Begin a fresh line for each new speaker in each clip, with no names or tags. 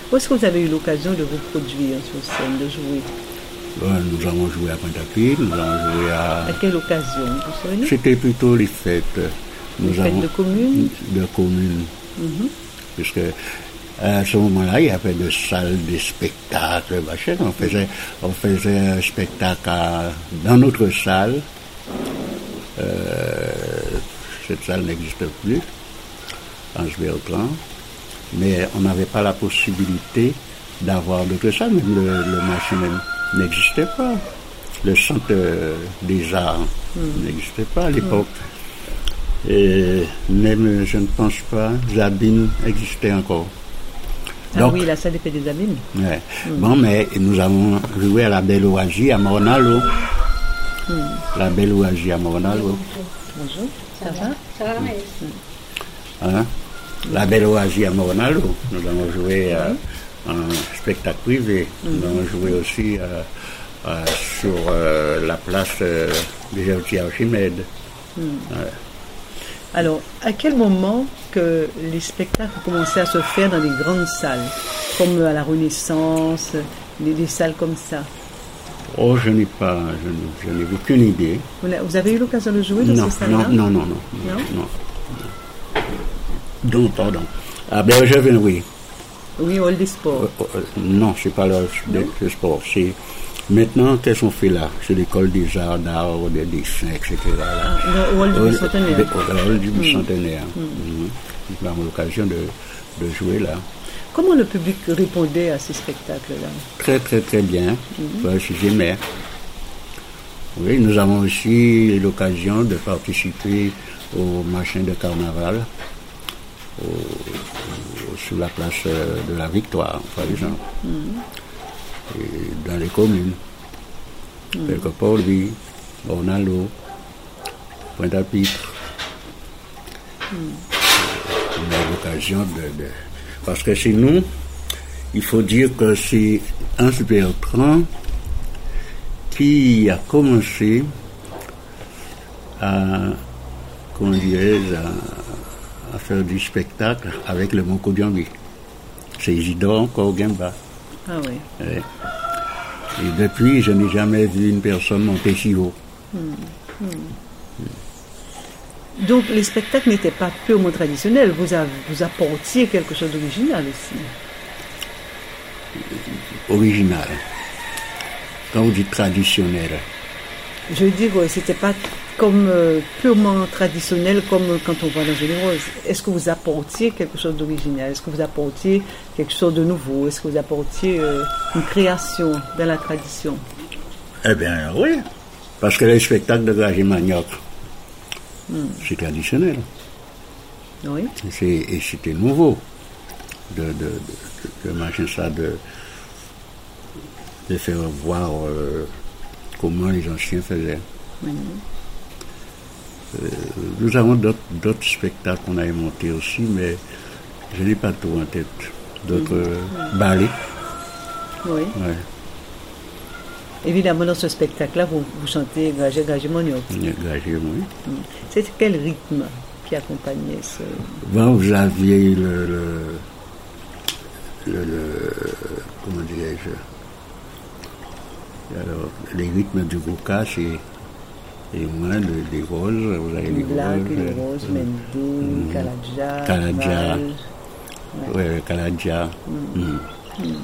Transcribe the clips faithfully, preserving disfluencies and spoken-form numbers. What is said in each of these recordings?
Où est-ce que vous avez eu l'occasion de vous produire sur scène, de jouer?
Bon, nous avons joué à Pointe-à-Pitre, nous avons joué à...
À quelle occasion, vous savez?
C'était plutôt les fêtes. Nous
les fêtes
avons...
de commune?
De commune.
Mm-hmm.
Puisque à ce moment-là, il y avait des salles de spectacle, machin. On faisait, on faisait un spectacle à, dans notre salle. Euh, cette salle n'existe plus, Ange Bertrand. Mais on n'avait pas la possibilité d'avoir d'autres salles. Même le, le machin n'existait pas. Le centre des arts mm. n'existait pas à l'époque. Mm. Et même, je ne pense pas, Zabine existait encore.
Ah donc, oui, la salle des des Abîmes.
Ouais. Mm. Bon, mais nous avons joué à la Belle Oasie à Mornalo. Mm. La Belle Oasie à Mornalo.
Bonjour, ça va? Ça va, mais...
Hein? La Belle Oasie à Mornalo. Nous avons joué euh, en spectacle privé. Mm. Nous avons joué aussi euh, euh, sur euh, la place euh, de Gertier-Archimède. Mm. Ouais.
Alors, à quel moment que les spectacles ont commencé à se faire dans les grandes salles, comme à la Renaissance, des, des salles comme ça?
Oh, je n'ai pas, je, je n'ai aucune idée.
Vous, vous avez eu l'occasion de jouer dans
non,
ces salles-là?
Non, non, non, non.
Non,
non. Donc, pardon. À Bergevin, oui.
Oui, Hall des Sports.
Euh, euh, non, c'est pas le, le sport. C'est maintenant qu'est-ce qu'on fait là? C'est l'école des arts, d'art, des dessins, et cetera. Là.
Ah, le Hall du Bicentenaire.
Le Hall du Bicentenaire. Nous avons l'occasion de, de jouer là.
Comment le public répondait à ces spectacles-là?
Très, très, très bien. Mm-hmm. J'aimais. Oui, nous avons aussi l'occasion de participer au machin de carnaval au, au, sur la place de la Victoire, par exemple. Mm-hmm. Et dans les communes. Mm-hmm. Quelque part, lui, Mornalo, Pointe-à-Pitre. Mm-hmm. On a l'occasion de... de Parce que chez nous, il faut dire que c'est Ange Bertrand qui a commencé à, comment dirais-je, à, à faire du spectacle avec le Moncodiambi. C'est Isidore Korgemba.
Ah oui.
Et, et depuis, je n'ai jamais vu une personne monter si haut.
Hmm. Hmm. Donc, les spectacles n'étaient pas purement traditionnels. Vous, avez, vous apportiez quelque chose d'original aussi.
Original. Quand vous dites traditionnel.
Je veux dire, c'était pas comme euh, purement traditionnel comme quand on voit dans Jolie Rose. Est-ce que vous apportiez quelque chose d'original? Est-ce que vous apportiez quelque chose de nouveau? Est-ce que vous apportiez euh, une création dans la tradition?
Eh bien, oui. Parce que les spectacles de Gagé Manioc, Hmm. c'est traditionnel.
Oui.
C'est, et c'était nouveau de, de, de, de machin ça, de, de faire voir euh, comment les anciens faisaient. Mm-hmm. Euh, nous avons d'autres, d'autres spectacles qu'on a montés aussi, mais je n'ai pas tout en tête. D'autres mm-hmm. ballets.
Oui.
Ouais.
Évidemment, dans ce spectacle-là, vous, vous chantez Gagé, Gagé Manioc.
Gagé, oui.
C'est quel rythme qui accompagnait ce...
Bon, vous aviez le... le, le, le comment dirais-je? Alors, les rythmes du Gouka, c'est... Et moi, le, les roses, vous avez les
Black,
roses.
les roses, Mendé, mm, Kaladja,
Kaladja. Oui, ouais, Kaladja. Mm. Mm. Mm.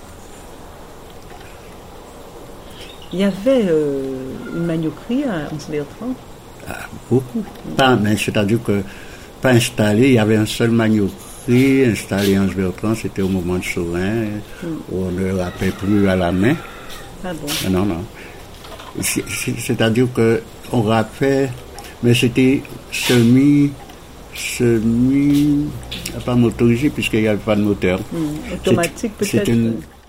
Il y avait euh, une manioquerie à Anse Bertrand?
Ah, beaucoup. Pas, mais c'est-à-dire que, pas installé, il y avait un seul manioquerie installé à Anse Bertrand, c'était au moment de Saurin, mm. où on ne rappelait plus à la main.
Ah bon?
Non, non. C'est, c'est, c'est-à-dire qu'on rappelait, mais c'était semi, semi, pas motorisé, puisqu'il n'y avait pas de moteur.
Mm. Automatique
c'est,
peut-être?
C'est une,